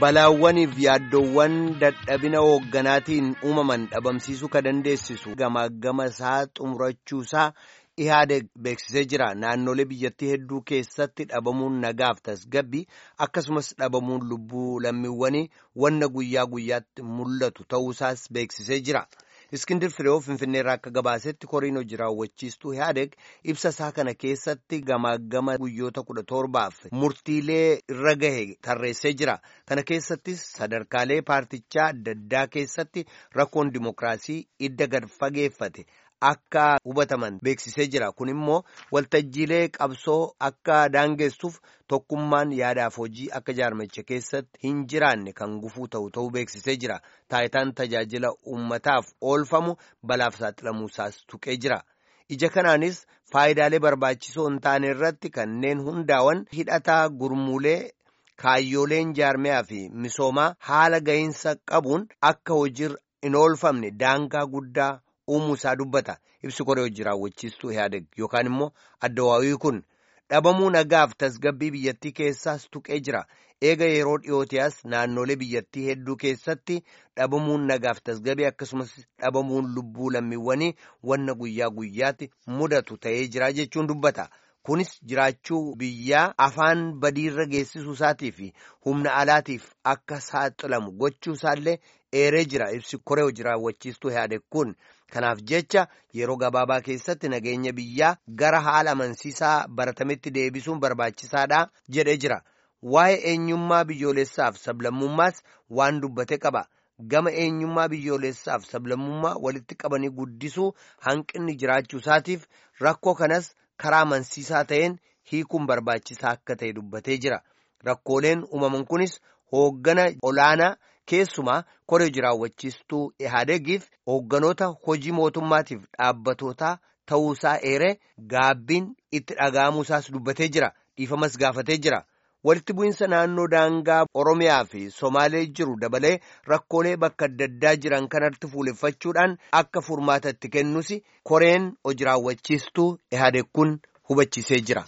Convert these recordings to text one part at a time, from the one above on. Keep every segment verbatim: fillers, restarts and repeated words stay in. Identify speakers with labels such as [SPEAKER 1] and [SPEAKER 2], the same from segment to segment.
[SPEAKER 1] balaawwaniif yaaddoowwan dadhabina hoogganaatiin uumaman dhabamsiisuu ka dandeessisu gama gama isaa xumurachuusaa Ihaadeg beeksisee jira. Naannolee biyyattii hedduu keessatti dhabamuun nagaaf tasgabbii akkasumas dhabamuun lubbuu lammiiwwanii wanna guyyaa guyyaatti mul'atu ta'uusaas beeksisee jira. Iskindir Fireew Finfinneerraa akka gabaasetti koriin hojii raawwachiistuu Ihaadeg ibsa isaa kana keessatti gama gama guyyoota kudha torbaaf murtiilee irra gahe tarreessee jira. Kana keessattis sadarkaalee paartichaa adda addaa keessatti rakkoon dimokiraasii idda gad fageeffate akka hubataman beeksisee jira. Kun immoo waltajjiilee qabsoo akka daangessuuf tokkummaan yaadaaf hojii akka jaarmicha keessatti hin jiraanne kan gufuu ta'u ta'uu beeksisee jira. Taayitaan tajaajila uummataaf oolfamu balaaf saaxilamuusaas tuqee jira. Ija kanaanis faayidaalee barbaachisoo hin taane irratti kanneen hundaa'an hidhataa gurmuulee kaayyooleen jaarmiyaa fi misoomaa haala gahinsa qabuun akka hojiirra hin oolfamne daangaa guddaa uumuu isaa dubbata. Ibsi koree hojii raawwachiistuu Ihaadeg yookaan immoo addawaawii kun dhabamuu nagaaf tasgabbii biyyattii keessaas tuqee jira. Eega yeroo dhiyootiyaas naannolee biyyattii hedduu keessatti dhabamuun nagaaf tasgabbii akkasumas dhabamuun lubbuu lammiiwwanii wanna guyyaa guyyaatti mudatu ta'ee jira jechuun dubbata. Kunis jiraachuu biyyaa afaan badiirra geessisuu isaatii fi humna alaatiif akka saaxilamu gochuu isaallee eeree jira. Ibsi koree hojii raawwachiistuu Ihaadeg kun kanaaf jecha yeroo gabaabaa keessatti nageenya biyyaa gara haala amansiisaa baratametti deebisuun barbaachisaadha jedhee jira. Waa'ee eenyummaa biyyoolessaaf sablammummaas waan dubbate qaba. Gama eenyummaa biyyoolessaaf sablammummaa walitti qabanii guddisuu hanqinni jiraachuu isaatiif rakkoo kanas karaa amansiisaa ta'een hiikuun barbaachisaa akka ta'e dubbatee jira. Rakkooleen uumaman kunis hooggana olaanaa keessumaa koree hojii raawwachiistuu Ihaadegiif hoogganoota hojii mootummaatiif dhaabbatootaa ta'uusaa eeree gaabbiin itti dhaga'amuusaas dubbatee jira. Dhiifamas gaafatee jira. Walitti bu'insa naannoo daangaa Oromiyaa fi Somaalee jiru dabalee rakkoolee bakka adda addaa jiran kanatti fuuleffachuudhaan akka furmaata itti kennus koreen hojii raawwachiistuu Ihaadeg kun hubachiisee jira.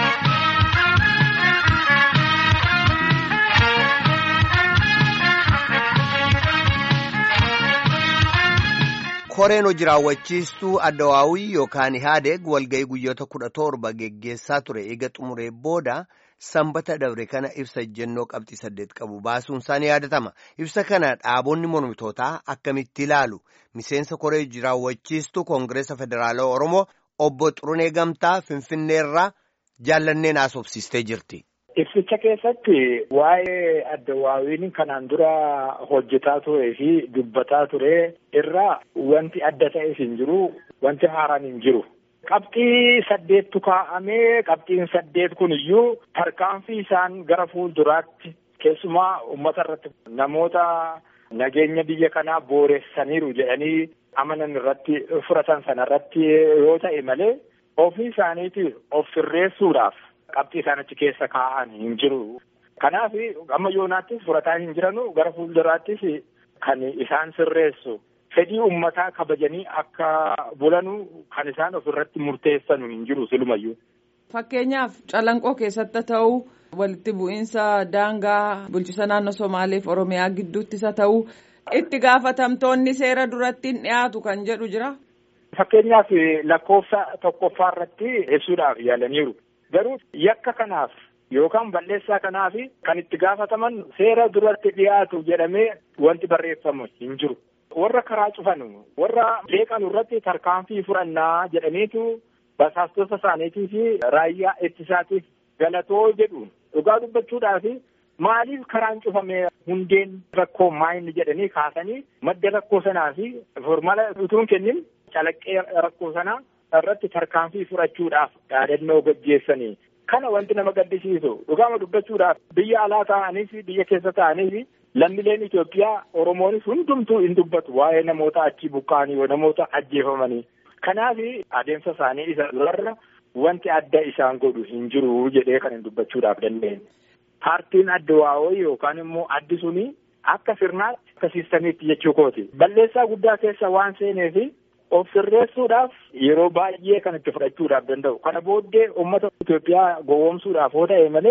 [SPEAKER 1] Koreen hojii raawwachiistuu addawaawii yookaan Ihaadeg walga'ii guyyoota kudha torba geggeessaa ture. Eega xumuree booda sanbata dabre kana ibsa ejjennoo qabxii saddeet qabu baasuun isaanii yaadatama. Ibsa kana dhaabonni mormitootaa akkamitti ilaalu? Miseensa koree hojii raawwachiistuu Koongireesa Federaalawaa Oromoo obbo Xurunee Gamtaa Finfinneerraa jaallanneen haasofsiistee jirti.
[SPEAKER 2] Ibsicha keessatti waa'ee addawaawiin kanaan dura hojjetaa turee fi dubbataa ture irraa wanti adda ta'es hin jiru, wanti haaraan hin jiru. Qabxii saddeettu kaa'amee qabxiin saddeet kun iyyuu tarkaanfii isaan gara fuulduraatti keessumaa uummata irratti namoota nageenya biyya kanaa booressaniiru jedhanii amanan irratti fudhatan sana irratti yoo ta'e malee ofii isaaniitiif of sirreessuudhaaf qabxii isaan achi keessa kaa'an hin jiru. Kanaaf amma yoonaattis fudhataa hin jiranu gara fuulduraattis kan isaan sirreessu fedhii uummataa kabajanii akka bulanu kan isaan ofirratti murteessanu hin jiru silumayyuu.
[SPEAKER 3] Fakkeenyaaf Calanqoo keessatti ta'u walitti bu'iinsa daangaa bulchiinsa naannoo Somaaleef Oromiyaa gidduutti isa ta'u itti gaafatamtoonni seera duratti hin dhiyaatu kan jedhu jira.
[SPEAKER 2] Fakkeenyaaf lakkoofsa tokkoffaa irratti ibsuudhaaf yaalaniiru. Garuu yakka kanaaf yookaan balleessaa kanaaf kan itti gaafataman seera duratti dhiyaatu jedhamee wanti barreeffamu hin jiru. Warra karaa cufanu warra jeeqan irratti tarkaanfii fudhannaa jedhaniitu basaastota isaaniitii fi raayyaa ittisaatiif galatoo jedhu dhugaa dubbachuudhaaf maaliif karaan cufamee hundeen rakkoo maayini jedhanii kaasanii madda rakkoo sanaa fi formala utuun kennin calaqqee rakkoo sanaa irratti tarkaanfii fudhachuudhaaf yaadannoo gaggeessanii. Kana wanti nama gaddisiisu dhugaama dubbachuudhaaf biyya alaa ta'anis biyya keessa ta'anis lammiileen Itoophiyaa Oromoonis hundumtuu hin dubbatu waa'ee namoota achi buqqaanii namoota ajjeefamanii. Kanaaf adeemsa isaanii isa durarra wanti adda isaan godhu hin jiru jedhee kan hin dubbachuudhaaf dandeenye. Paartiin addawaawii yookaan immoo addi suni akka sirnaatti akka siistamiitti jechuu kooti. Balleessaa guddaa keessa waan seeneefi of sirreessuudhaaf yeroo baay'ee kan itti fudhachuudhaaf danda'u. Kana booddee uummata Itoophiyaa gowwoomsuudhaaf yoo ta'e malee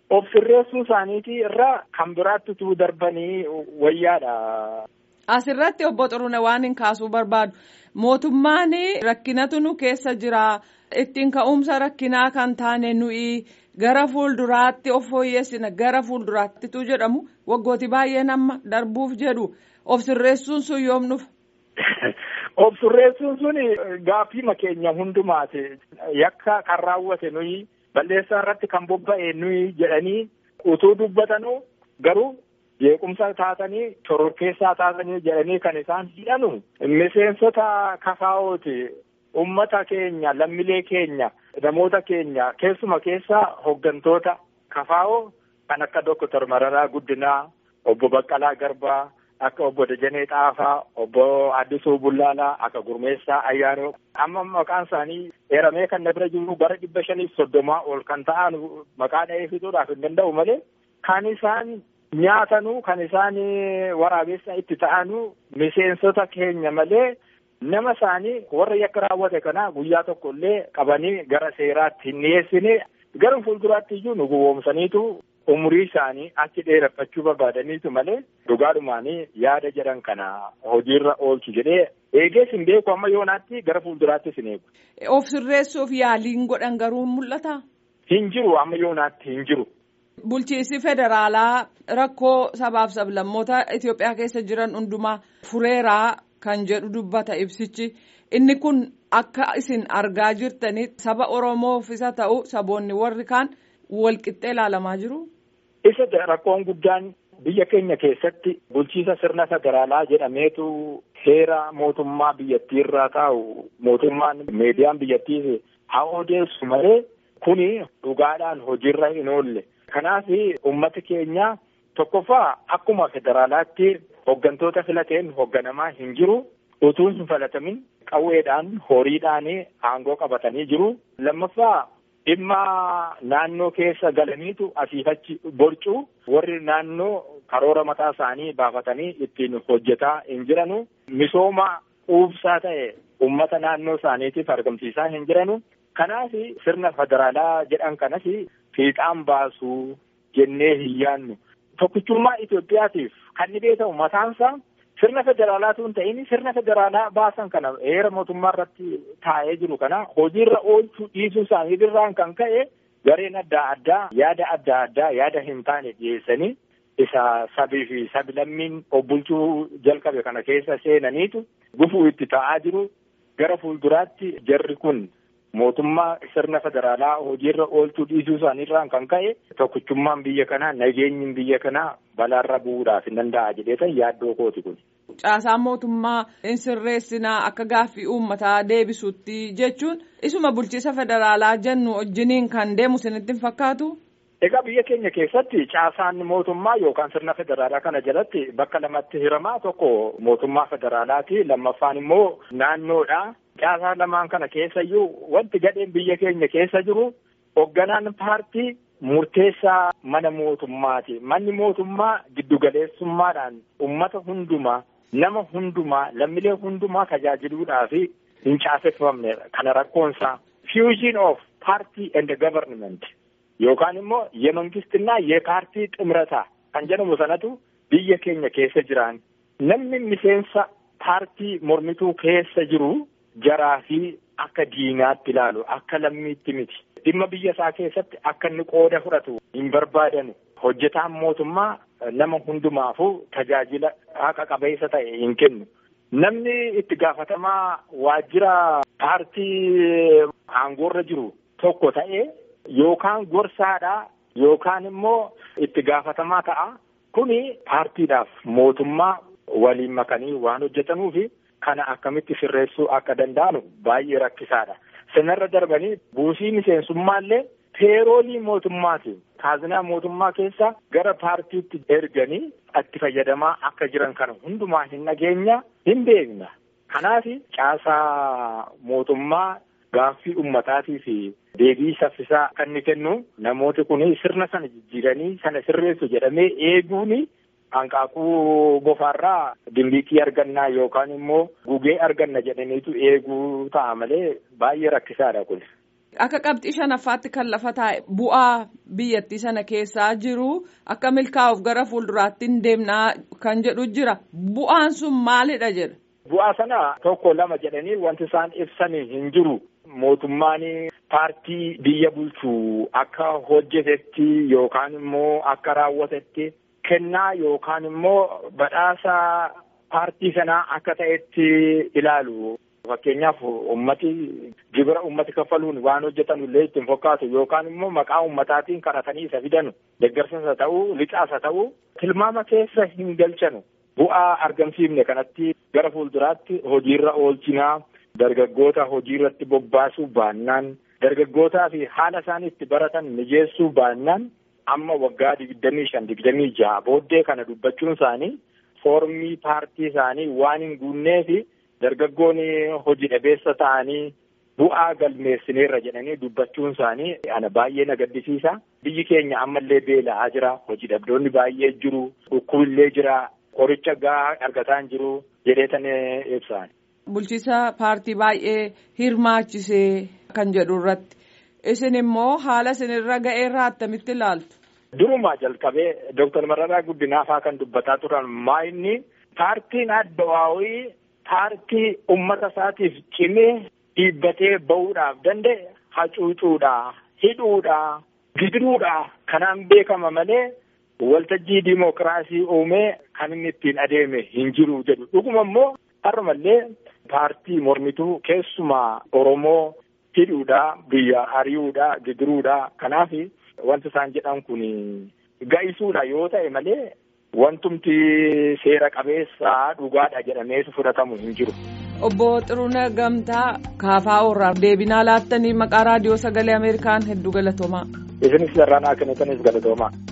[SPEAKER 2] of sirreessuu isaaniitii irraa kan biraatti tuu darbanii wayyaadha.
[SPEAKER 3] Asirratti obbo Xurune waan hin kaasuu barbaadu mootummaan rakkinatu nu keessa jira ittiin ka'umsa rakkinaa kan taane nuyi gara fuulduraatti of fooyyessina gara fuulduraatti tu jedhamu waggooti baay'een amma darbuuf jedhu of sirreessuun sun yoom dhufa?
[SPEAKER 2] Of sirreessuun sun gaaffii keenya hundumaati yakka kan raawwate nuyi balleessaa irratti kan bobba'e nuyi jedhanii utuu dubbatanuu garuu. Jeequmsa taatanii shororkeessaa taatanii jedhanii kan isaan hidhanu miseensota kafaa'ooti ummata keenya lammilee keenya namoota keenya keessuma keessaa hooggantoota kafaa'oo kan akka Doktor Mararaa Guddinaa obbo Baqqalaa Garbaa akka obbo Dajanee Xaafaa obbo Addisuu Bullaalaa akka Gurmeessaa Ayyaanoo amma maqaan isaanii eeramee kan na bira jiru bara dhibba shaniif soddomaa ol kan ta'an maqaa dha'ee fixuudhaaf hin danda'u malee kan isaan. Nyaatanuu kan isaan waraabessa itti ta'anuu miseensota keenya malee nama isaanii warra yakka raawwate kana guyyaa tokko illee qabanii gara seeraatti hin dhiyeessine gara fuulduraatti iyyuu nu gowwoomsaniitu umurii isaanii achi dheereffachuu barbaadaniitu malee dhugaadhumaanii yaada jedhan kana hojiirra oolchu jedhee eegees hin beeku amma yoonaatti gara fuulduraattis hin eegu.
[SPEAKER 3] Of sirreessuuf yaaliin godhan garuu mul'ata?
[SPEAKER 2] Hin jiru amma yoonaatti hin jiru.
[SPEAKER 3] Bulchiinsi federaalaa rakkoo sabaaf sablammoota Itoophiyaa keessa jiran hundumaa fureeraa kan jedhu dubbata ibsichi inni kun akka isin argaa jirtanii saba Oromoof isa ta'u saboonni warri kaan walqixxee ilaalamaa jiru.
[SPEAKER 2] Isa rakkoon guddaan biyya keenya keessatti bulchiinsa sirna federaalaa jedhameetu heera mootummaa biyyattiirraa taa'u mootummaan meediyaan biyyattii haa odeessu malee kuni dhugaadhaan hojiirra hin oolle. Kanaaf uummati keenya tokkoffaa akkuma federaalaatti hooggantoota filateen hoogganamaa hin jiru utuu hin filatamin qawweedhaan horiidhaan aangoo qabatanii jiru. Lammaffaa dhimma naannoo keessa galaniitu asiifachi borcuu warri naannoo karoora mataa isaanii baafatanii ittiin hojjetaa hin jiranu. Misooma quubsaa ta'e uummata naannoo isaaniitiif argamsiisaa hin jiranu. Kanaaf sirna federaalaa jedhan kanas fiixaan baasuu jennee hin yaannu. Tokkichummaa Itoophiyaatiif kan ni beekamu mataansaa sirna federaalaatu hin ta'in sirna federaalaa baasan kana heera mootummaa irratti taa'ee jiru kana hojiirra oolchuu dhiisuu isaaniitirraan kan ka'e gareen adda addaa yaada adda addaa yaada hin taane dhiyeessanii isa sabii fi sabi-lammiin obbulchuu jalqabe kana keessa seenaniitu gufuu itti ta'aa jiru. Gara fuulduraatti jarri kun mootummaa sirna federaalaa hojiirra oolchuu dhiisuu isaaniirraan kan ka'e tokkichummaan biyya kanaa nageenyi biyya kanaa balaarra bu'uudhaaf hin danda'a jedheetan yaaddoo kooti kun.
[SPEAKER 3] Caasaan mootummaa hin sirreessinaa akka gaaffii uummataa deebisuutti jechuun isuma bulchiinsa federaalaa jennu wajjiniin kan deemu isinitti hin fakkaatu?
[SPEAKER 2] Egaa biyya keenya keessatti caasaan mootummaa yookaan sirna federaalaa kana jalatti bakka lamatti hiramaa tokko mootummaa federaalaati lammaffaan immoo naannoodha. Caasaa lamaan kana keessayyuu wanti gadheen biyya keenya keessa jiru hoogganaan paartii murteessaa mana mootummaati. Manni mootummaa giddugaleessummaadhaan uummata hundumaa nama hundumaa lammiilee hundumaa tajaajiluudhaaf hin caaseffamne kana rakkoonsaa fusion of party and government yookaan immoo yemangistinaa yepaartii ximrataa kan jedhamu sanatu biyya keenya keessa jiran namni miseensa paartii mormituu keessa jiru. Jaraa fi akka diinaatti ilaalu akka lammiitti miti dhimma biyya isaa keessatti akka inni qooda fudhatu hin barbaadanu hojjetaan mootummaa nama hundumaafuu tajaajila haqa qabeessa ta'e hin kennu. Namni itti gaafatamaa waajjira paartii aangoorra jiru tokko ta'e yookaan gorsaadhaa yookaan immoo itti gaafatamaa ta'a kuni paartiidhaaf mootummaa waliin makanii waan hojjetanuufi. Kana akkamitti sirreessuu akka danda'anu baay'ee rakkisaadha. Sanarra darbanii buusii miseensummaallee peeroolii mootummaatiin kaazinaa mootummaa keessa gara paartiitti erganii itti fayyadamaa akka jiran kana hundumaa hin dhageenya hin beekna. Kanaaf caasaa mootummaa gaaffii ummataatii fi deebii saffisaa kan inni kennu namooti kun sirna sana jijjiiranii sana sirreessu jedhamee eeguuni. Hanqaaquu bofaarraa dimbiiqii argannaa yookaan immoo gugee arganna jedhaniitu eeguu ta'a malee baay'ee rakkisaadha kun.
[SPEAKER 3] Akka qabxii shanaffaatti kan lafa taa'e bu'aa biyyattii sana keessaa jiru akka milkaa'uuf gara fuulduraatti hin deemnaa kan jedhu jira. Bu'aan sun maalidha jedha?
[SPEAKER 2] Bu'aa sana tokko lama jedhanii wanti isaan ibsanii hin jiru. Mootummaan paartii biyya bulchuu akka hojjetetti yookaan immoo akka raawwatetti kennaa yookaan immoo badhaasa paartii sanaa akka ta'etti ilaalu. Fakkeenyaaf ummati gibira ummati kaffaluun waan hojjetan illee ittiin fakkaatu yookaan immoo maqaa ummataatiin kadhatanii isa fidanu deeggarsa isa ta'uu lixaas haa ta'uu tilmaama keessa hin galchanu. Bu'aa argamsiifne kanatti gara fuulduraatti hojiirra oolchinaa dargaggoota hojiirratti bobbaasuu baannaan dargaggootaa fi haala isaan itti baratan mijeessuu baannaan amma waggaa digdamii shan digdamii jaha booddee kana dubbachuun isaanii foormii paartii isaanii waan hin guunneefi dargaggoonni hojii dhabeessa ta'anii bu'aa galmeessineerra jedhanii dubbachuun isaanii ana baay'ee na gaddisiisa. Biyyi keenya ammallee beela'aa jira. Hojii dhabdoonni baay'ee jiru. Dhukkubillee jira. Qoricha gahaa argataa hin jiru jedheetan ibsaan.
[SPEAKER 3] Bulchiisa paartii baay'ee hirmaachisee kan jedhu irratti isin immoo haala isinirra ga'eerraa attamitti ilaaltu?
[SPEAKER 2] Durumaa jalqabee Dooktar Mararaa Guddinaafaa kan dubbataa turan maa inni paartiin Addawaawii paartii ummata isaatiif cimee dhiibbatee bahuudhaaf danda'e hacuucuudhaa, hidhuudhaa, gidiruudhaa kanaan beekama malee waltajjii diimokiraasii uumee kan inni ittiin adeeme hin jiru jedhu. Dhuguma immoo har'umallee paartii mormituu keessumaa Oromoo hidhuudhaa, biyya ari'uudhaa, gidiruudhaa kanaaf wanti isaan jedhan kun ga'isuudha yoo ta'e malee wantumti seera qabeessaa dhugaadha jedhameetu fudhatamu hin jiru.
[SPEAKER 3] Obbo Xiruunee Gamtaa Kaafaa Orraaf deebinaa laattanii maqaa raadiyoo sagalee Ameerikaan hedduu galatoomaa.
[SPEAKER 2] Isinis irraa naa kennitanis galatoomaa.